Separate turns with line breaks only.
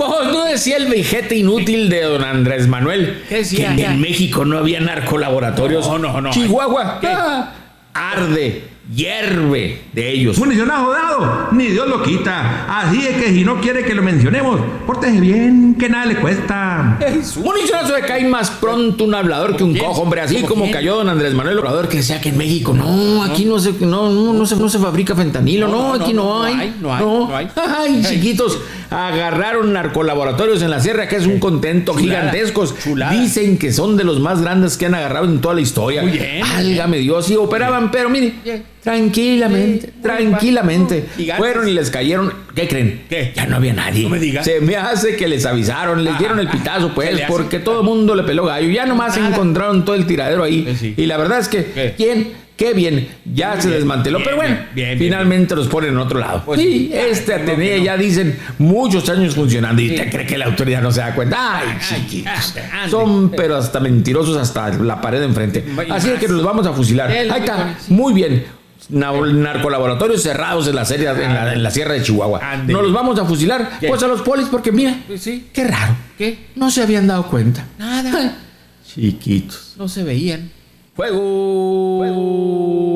No decía el vejete inútil de don Andrés Manuel
¿Qué decía?
que en México no había narcolaboratorios.
No.
Chihuahua arde, hierve de ellos.
Municionazo dado, ni Dios lo quita. Así es que si no quiere que lo mencionemos, pórtese bien, que nada le cuesta.
Municionazo de cae más pronto un hablador que un cojo, hombre. Así como cayó don Andrés Manuel Obrador, que decía que en México aquí no se fabrica fentanilo. No, aquí no hay. Ay, chiquitos, agarraron narcolaboratorios en la sierra, que es un contento gigantescos. Dicen que son de los más grandes que han agarrado en toda la historia.
Muy bien.
Válgame Dios, y operaban, pero mire, tranquilamente. Fueron y les cayeron. ¿Qué creen?
¿Qué?
Ya no había nadie.
No me digas.
Se me hace que les avisaron, les dieron el pitazo, pues, porque todo el mundo le peló gallo. Ya nomás encontraron todo el tiradero ahí.
Sí.
Y la verdad es que, qué bien, ya muy se bien, desmanteló. Pero bueno, finalmente los ponen en otro lado. Pues sí, Atenea ya dicen muchos años funcionando. ¿Y te cree que la autoridad no se da cuenta? Ay, chiquitos. Son pero hasta mentirosos hasta la pared de enfrente. Así es que nos vamos a fusilar. Ahí está, muy bien. Narcolaboratorios cerrados en la sierra de Chihuahua. Nos los vamos a fusilar. Pues a los polis, porque mira, qué raro.
¿Qué?
No se habían dado cuenta.
Nada.
Chiquitos.
No se veían.
¡Fuego!